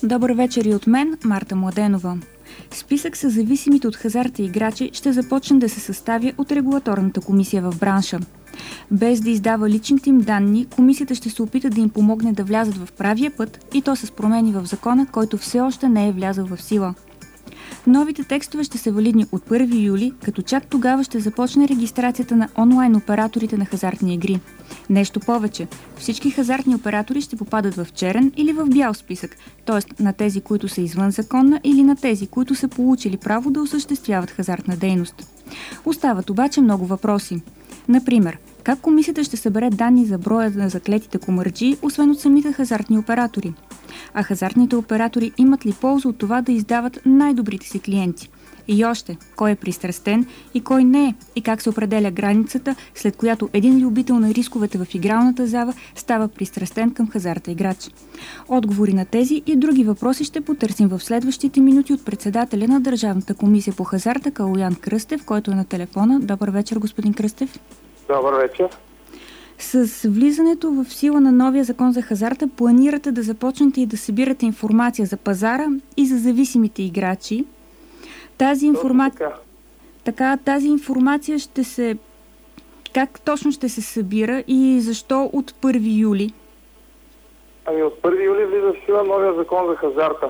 Добър вечер и от мен, Марта Младенова. Списък с зависимите от хазарта играчи ще започне да се съставя от регулаторната комисия в бранша. Без да издава личните им данни, комисията ще се опита да им помогне да влязат в правия път и то с промени в закона, който все още не е влязъл в сила. Новите текстове ще са валидни от 1 юли, като чак тогава ще започне регистрацията на онлайн операторите на хазартни игри. Нещо повече, всички хазартни оператори ще попадат в черен или в бял списък, т.е. на тези, които са извън законна или на тези, които са получили право да осъществяват хазартна дейност. Остават обаче много въпроси. Например, как комисията ще събере данни за броя на заклетите комарджии, освен от самите хазартни оператори? А хазартните оператори имат ли полза от това да издават най-добрите си клиенти? И още, кой е пристрастен и кой не е? И как се определя границата, след която един любител на рисковете в игралната зала става пристрастен към хазарта играч? Отговори на тези и други въпроси ще потърсим в следващите минути от председателя на Държавната комисия по хазарта Калоян Кръстев, който е на телефона. Добър вечер, господин Кръстев. Добър вечер. С влизането в сила на новия закон за хазарта планирате да започнете и да събирате информация за пазара и за зависимите играчи. Тази информация ще се... Как точно ще се събира и защо от 1 юли? От 1 юли влиза в сила новия закон за хазарта.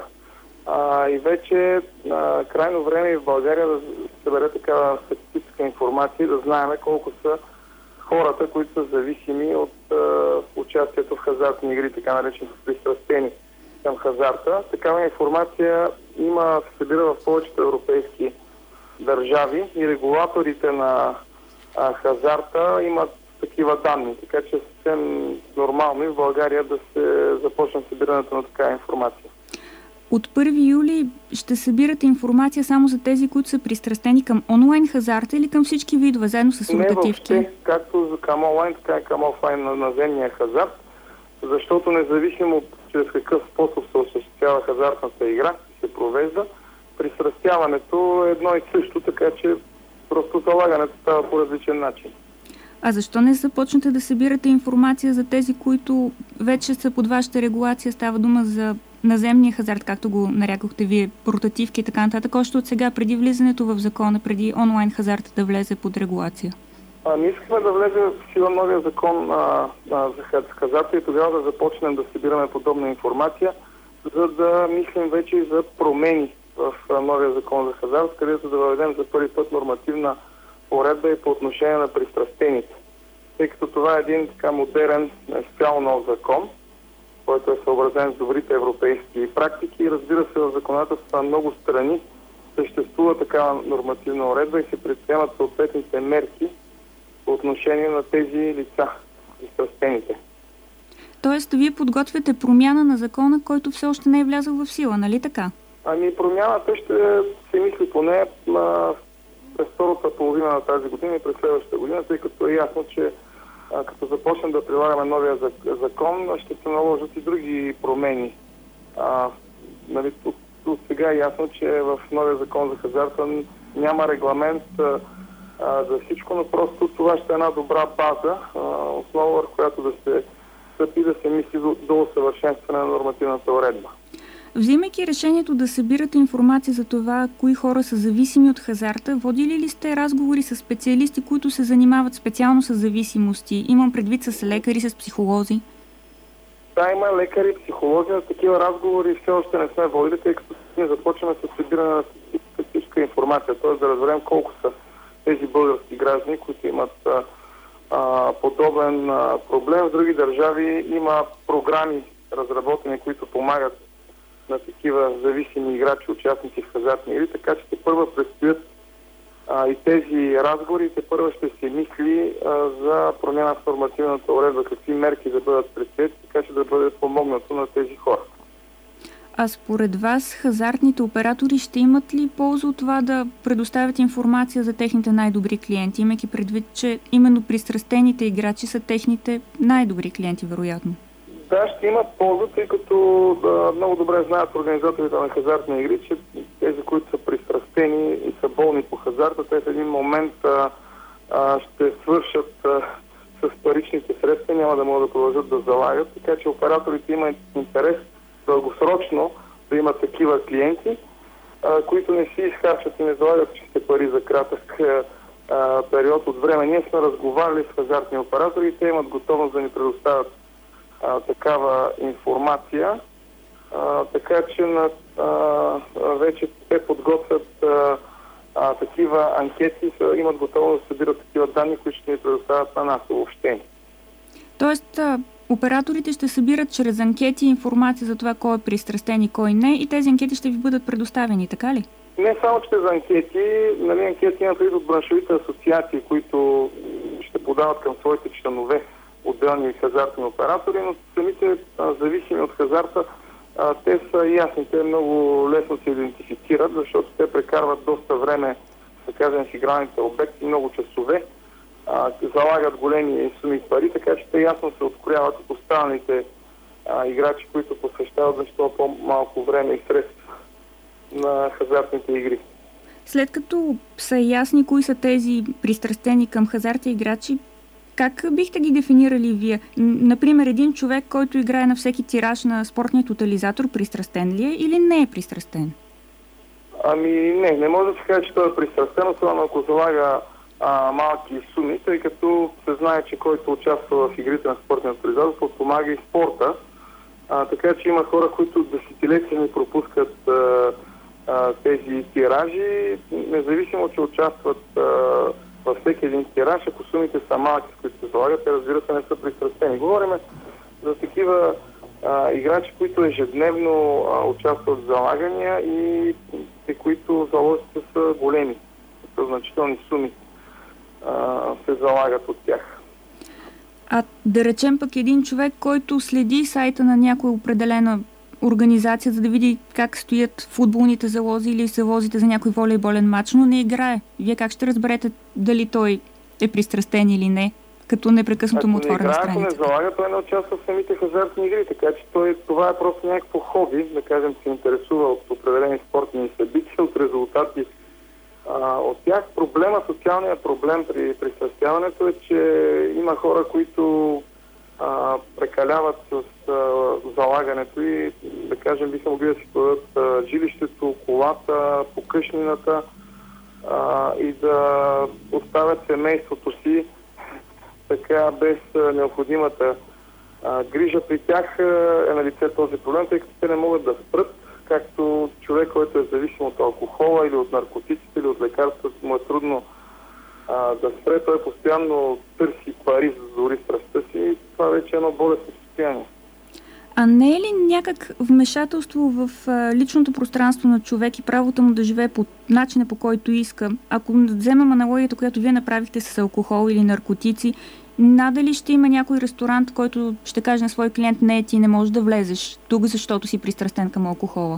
И вече крайно време и в България да събере такава статистическа информация, да знаем колко са хората, които са зависими от участието в хазартни игри, така наречени пристрастени към хазарта. Такава информация се събира в повечето европейски държави и регулаторите на хазарта имат такива данни. Така че съвсем нормално и в България да се започне събирането на такава информация. От 1 юли ще събирате информация само за тези, които са пристрастени към онлайн хазарта или към всички видове, заедно с ротативки? Не въобще, както към онлайн, така и към офлайн на наземния хазарт, защото независимо чрез какъв способ се осъществява хазартната игра, се провежда, пристрастяването е едно и също, така че просто залагането става по различен начин. А защо не започнете да събирате информация за тези, които вече са под вашата регулация? Става дума за наземния хазарт, както го нарекохте вие, ротативки и така нататък, още от сега, преди влизането в закона, преди онлайн хазарта да влезе под регулация? Ние искаме да влезе в сила новия закон за хазарта и тогава да започнем да събираме подобна информация, за да мислим вече и за промени в новия закон за хазарт, където да въведем за първи път нормативна уредба и по отношение на пристрастените. Тъй като това е един така модерен, изцяло нов закон, който е съобразен с добрите европейски практики и разбира се в законодателството на много страни съществува такава нормативна уредба и се предприемат съответните мерки по отношение на тези лица, пристрастените. Тоест, вие подготвяте промяна на закона, който все още не е влязъл в сила, нали така? Промяната ще се мисли поне през втората половина на тази година и през следващата година, тъй като е ясно, че като започнем да прилагаме новия закон, ще се наложат и други промени. От сега е ясно, че в новия закон за хазарта няма регламент за всичко, но просто това ще е една добра база, основа, върху която да се стъпи, да се мисли до усъвършенстване на нормативната уредба. Взимайки решението да събирате информация за това, кои хора са зависими от хазарта, водили ли сте разговори с специалисти, които се занимават специално с зависимости? Имам предвид с лекари, с психолози. Да, има лекари, психолози, но такива разговори все още не сме водили, тъй като ние започваме с събиране на статистическа информация, т.е. да разберем колко са тези български граждани, които имат подобен проблем. В други държави има програми разработени, които помагат на такива зависими играчи, участници в хазартни игри, така че първа предстоят и тези разговори, първа ще се мисли за промяна в нормативната уредба, какви мерки да бъдат предприети, така че да бъде помогнато на тези хора. А според вас хазартните оператори ще имат ли полза от това да предоставят информация за техните най-добри клиенти, имайки предвид, че именно пристрастените играчи са техните най-добри клиенти, вероятно? Да, ще имат полза, тъй като много добре знаят организаторите на хазартни игри, че тези, които са пристрастени и са болни по хазарта, те в един момент ще свършат с паричните средства, няма да могат да продължат да залагат, така че операторите имат интерес дългосрочно да да имат такива клиенти, които не си изхарчат и не залагат чисти пари за кратък период от време. Ние сме разговаряли с хазартни оператори и те имат готовност да ни предоставят такава информация. Така че вече те подготвят такива анкети, имат готовност да събират такива данни, които ще ни предоставят на нас въобще. Тоест, операторите ще събират чрез анкети информация за това кой е пристрастен и кой не, и тези анкети ще ви бъдат предоставени, така ли? Не само чрез анкети, анкети имат от браншовите асоциации, които ще подават към своите членове отделни хазартни оператори, но самите зависими от хазарта, те са ясни, те много лесно се идентифицират, защото те прекарват доста време, да кажем, в игралните обекти, много часове, залагат големи суми пари, така че те ясно се открояват от останалите играчи, които посвещават защо по-малко време и средства на хазартните игри. След като са ясни кои са тези пристрастени към хазарта играчи, как бихте ги дефинирали вие? Например, един човек, който играе на всеки тираж на спортния тотализатор, пристрастен ли е или не е пристрастен? Не може да се каже, че той е пристрастен, особено ако залага малки суми, тъй като се знае, че който участва в игрите на спортния тотализатор, подпомага и спорта. Така че има хора, които десетилетия не пропускат тези тиражи, независимо, че участват във всеки един тираж, ако сумите са малки, с които се залагат, те, разбира се, не са пристрастени. Говорим за такива играчи, които ежедневно участват в залагания и които залозите са големи, са значителни суми се залагат от тях. А да речем пък един човек, който следи сайта на някоя определена организация, за да види как стоят футболните залози или залозите за някой волейболен матч, но не играе. Вие как ще разберете дали той е пристрастен или не, като непрекъснато му отворена страница? Ако не залага, той не участва в самите хазартни игри, така че това е просто някакво хоби, да кажем, се интересува от определени спортни събития, от резултати от тях. Социалният проблем при пристрастяването е, че има хора, които прекаляват с залагането и, да кажем, биха могли да си продадат жилището, колата, покъшнината и да оставят семейството си така без необходимата грижа. При тях е на лице този проблем, тъй като те не могат да спрат, както човек, който е зависим от алкохола или от наркотиците или от лекарствата, му е трудно да спре. Той постоянно търси пари за да дори страстта си и това вече е едно болестно състояние. А не е ли някак вмешателство в личното пространство на човек и правото му да живее по начина, по който иска? Ако вземем аналогията, която вие направихте с алкохол или наркотици, надали ще има някой ресторант, който ще каже на свой клиент: не, ти не можеш да влезеш тук, защото си пристрастен към алкохола?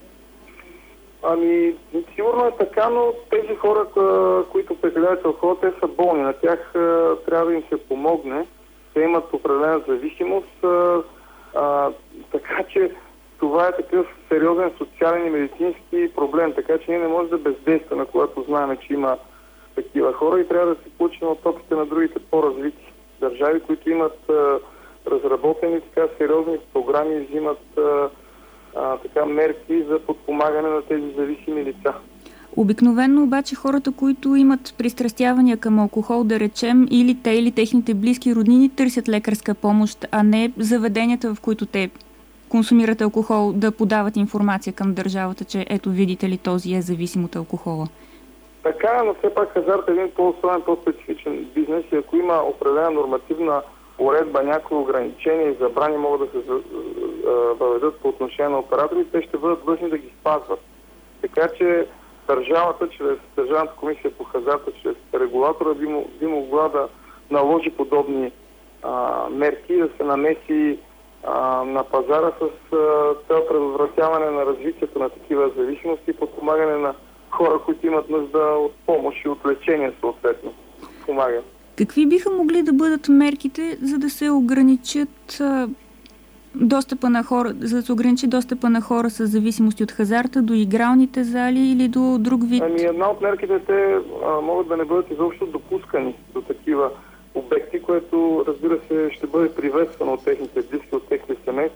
Сигурно е така, но тези хора, които прекаляват алкохол, те са болни. На тях трябва да им се помогне. Те имат определена зависимост, така че това е такъв сериозен социален и медицински проблем. Така че ние не можем да бездействаме, когато знаем, че има такива хора и трябва да се получим от опитите на другите по-развити държави, които имат разработени така сериозни програми и взимат мерки за подпомагане на тези зависими лица. Обикновено обаче хората, които имат пристрастявания към алкохол, да речем, или те, или техните близки роднини търсят лекарска помощ, а не заведенията, в които те консумират алкохол, да подават информация към държавата, че ето, видите ли, този е зависим от алкохола. Така, но все пак хазарт е един по-особен, по-специфичен бизнес и ако има определена нормативна уредба, някои ограничения и забрани могат да се въведат по отношение на операторите, те ще бъдат длъжни да ги спазват. Така че държавата, чрез Държавната комисия по хазарта, чрез регулатора би могла да наложи подобни мерки, да се намеси на пазара с цел предотвратяване на развитието на такива зависимости и подпомагане на хора, които имат нужда от помощ и от лечение съответно. Помага. Какви биха могли да бъдат мерките, за да се ограничат достъпа на хора, за да се ограничи достъпа на хора с зависимости от хазарта до игралните зали или до друг вид? Една от мерките те могат да не бъдат изобщо допускани до такива обекти, което, разбира се, ще бъде приветствано от техните близки, от техните семейства.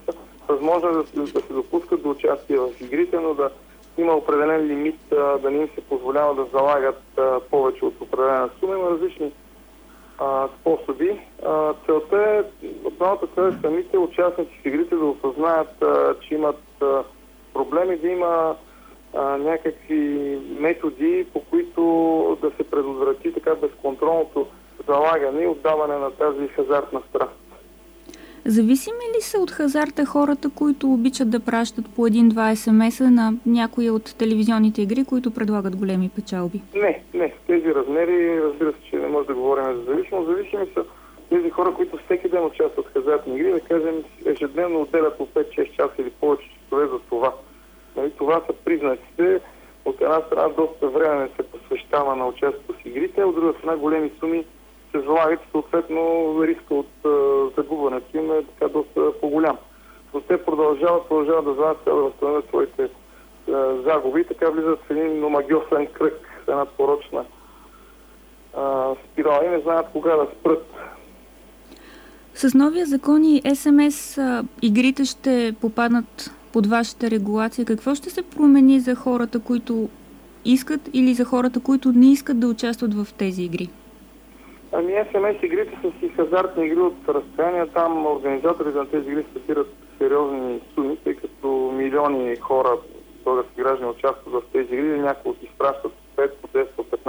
възможно да се допускат до участие в игрите, но да има определен лимит, да не им се позволява да залагат повече от определена сума. Има различни способи. Целта е, основната цел е самите участници в игрите да осъзнаят, че имат проблеми, да има някакви методи, по които да се предотврати така безконтролното залагане и отдаване на тази хазартна страст. Зависими ли са от хазарта хората, които обичат да пращат по 1-2 SMS на някои от телевизионните игри, които предлагат големи печалби? Не. В тези размери, разбира се, че не може да говорим за зависимост. Зависими са тези хора, които всеки ден участват в хазартни игри, да кажем, ежедневно отделят по 5-6 часа или повече часове за това. Това са признаците. От една страна доста време се посвещава на участието в игрите, от друга страна големи суми се залагат, съответно риска от загубването им е така доста по-голям. Но те продължават да залагат, да възстановят своите загуби и така влизат в един омагьосан кръг, една порочна спирала и не знаят кога да спрат. С новия закон и СМС игрите ще попаднат под вашата регулация. Какво ще се промени за хората, които искат или за хората, които не искат да участват в тези игри? СМС игрите са си хазартни игри от разстояние. Там организаторите на тези игри събират сериозни суми, тъй като милиони хора, български граждани, участват в тези игри. Някои изпращат 5, 10,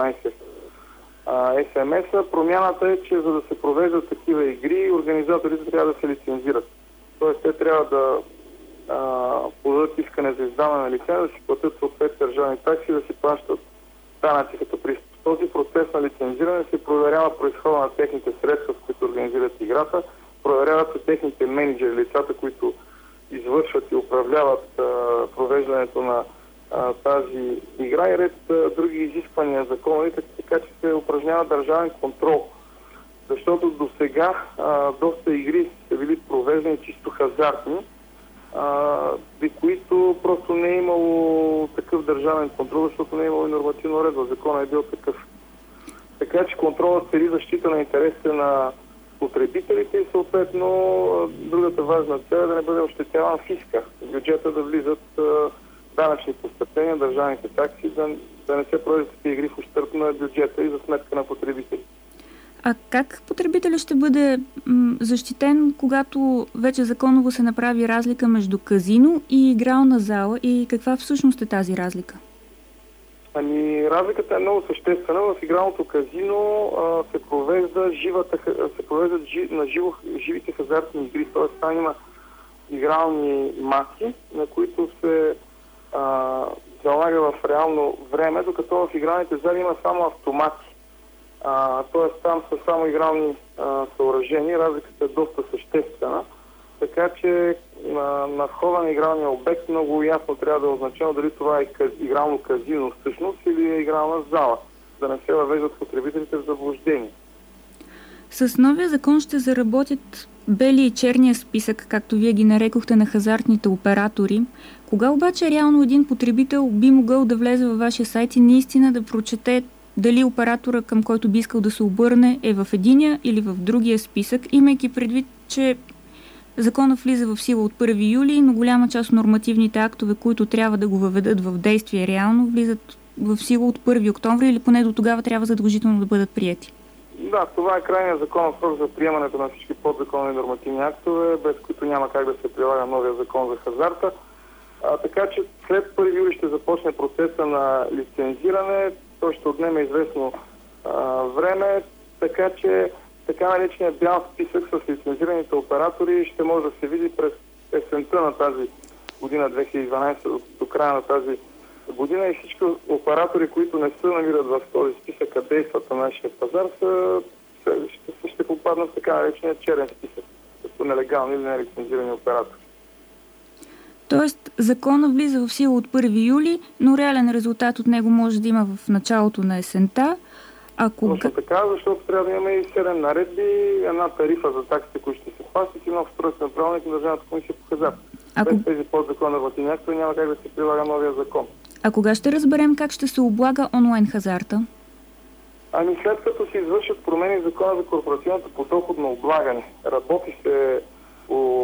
15 СМС-а. Промяната е, че за да се провеждат такива игри, организаторите трябва да се лицензират. Тоест те трябва да подадат искане за издаване на лиценз, да си платят съответни държавни такси, да си плащат данъци като при този процес на лицензиране се проверява произхода на техните средства, с които организират играта, проверяват се техните менеджери, лицата, които извършват и управляват провеждането на тази игра и ред други изисквания законови, така че се упражнява държавен контрол. Защото до сега доста игри са били провеждани чисто хазартни, при които просто не е имало такъв държавен контрол, защото не е имало и нормативна уредба. Законът е бил такъв. Така че контролът цели защита на интересите на потребителите и съответно другата важна цел е да не бъде ощетяван фиска. В бюджета да влизат данъчни постъпления, държавните такси, да не се провеждат такива игри в ущърб на бюджета и за сметка на потребители. А как потребителят ще бъде защитен, когато вече законово се направи разлика между казино и игрална зала и каква всъщност е тази разлика? Разликата е много съществена. В игралното казино се провеждат на живите хазартни игри. Т.е. там има игрални маси, на които се залага в реално време, докато в игралните зали има само автомати. Т.е. там са само игрални съоръжения. Разликата е доста съществена. Така че на входа на игралния обект много ясно трябва да е означено дали това е игрално казино всъщност или е игрална зала. Да не се въвеждат потребителите в заблуждение. С новия закон ще заработят белия и черния списък, както вие ги нарекохте, на хазартните оператори. Кога обаче реално един потребител би могъл да влезе във вашия сайт и наистина да прочете дали оператора, към който би искал да се обърне, е в единия или в другия списък, имайки предвид, че законът влиза в сила от 1 юли, но голяма част от нормативните актове, които трябва да го въведат в действие реално, влизат в сила от 1 октомври или поне до тогава трябва задължително да бъдат приети. Да, това е крайният законов срок за приемането на всички подзаконови нормативни актове, без които няма как да се прилага новия закон за хазарта. Така че след 1 юли ще започне процеса на лицензиране. Той ще отнеме известно време, така че така нареченият бял списък с лицензираните оператори ще може да се види през есента на тази година, 2012, до края на тази година, и всички оператори, които не се намират в този списък, а действат на нашия пазар, ще попаднат в така наречения черен списък, като нелегални или нелицензирани оператори. Тоест, закона влиза в сила от 1 юли, но реален резултат от него може да има в началото на есента. Точно така, защото трябва да имаме и 7 наредби, една тарифа за таксите, които ще се плащат и нов устройствен правилник на Държавната комисия по хазарт. Без тези подзакон нормативни актове няма как да се прилага новия закон. А кога ще разберем как ще се облага онлайн хазарта? След като се извършат промени в закона за корпоративното подоходно облагане, работи се по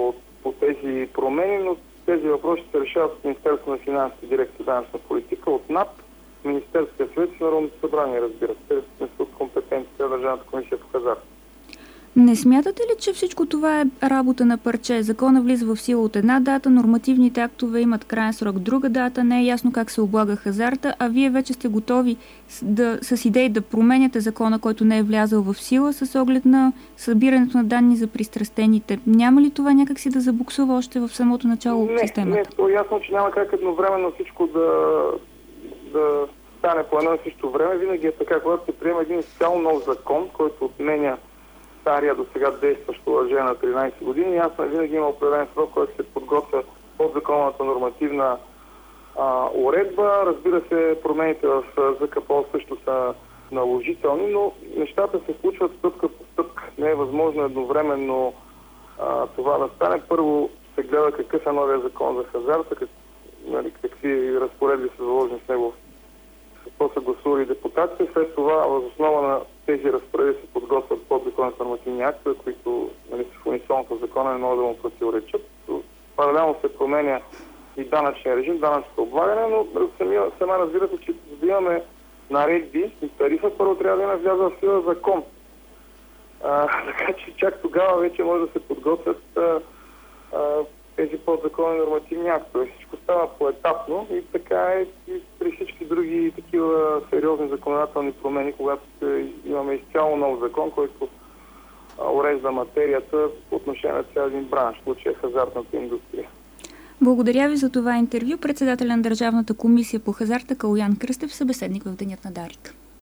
по тези промени, но тези въпроси се решават от Министерството на финансите, дирекция данъчна политика, от НАП, Министерския съвет и Народното събрание, разбира се. Те не са от компетенциите на Държавната комисия по хазарт. Не смятате ли, че всичко това е работа на парче? Закона влиза в сила от една дата, нормативните актове имат краен срок друга дата, не е ясно как се облага хазарта, а вие вече сте готови с идеи да променяте закона, който не е влязъл в сила, с оглед на събирането на данни за пристрастените. Няма ли това някакси да забуксува още в самото начало от системата? Не, то е ясно, че няма как едновременно всичко да стане по едно и също време. Винаги е така, когато се приема един цяло нов закон, който отменя стария до сега действащо лъже на 13 години. Ясно, винаги има определен срок, който се подготвя под законната нормативна уредба. Разбира се, промените в ЗКПО също са наложителни, но нещата се случват стъпка по стъпка. Не е възможно едновременно това да стане. Първо се гледа какъв е новия закон за хазарта, какви разпоредби са заложени с него, какво са гласували депутатите. След това, въз основа на тези разпоредби се подготвят подзаконните нормативни актове, които са в унисон със закона, не могат да му противоречат. Паралелно се променя и данъчния режим, данъчното облагане, но сама разбирате, че за да имаме наредби и тарифа, първо трябва да има влязъл в сила закон. Така че чак тогава вече може да се подготвят тези подзаконни нормативни актове. Всичко става поетапно и така е и при всички други такива сериозни законодателни промени, когато имаме изцяло нов закон, който урежда материята по отношение на цял един бранш, в случая хазартната индустрия. Благодаря ви за това интервю. Председателя на Държавната комисия по хазарта Калоян Кръстев, събеседник в Денят на Дарик.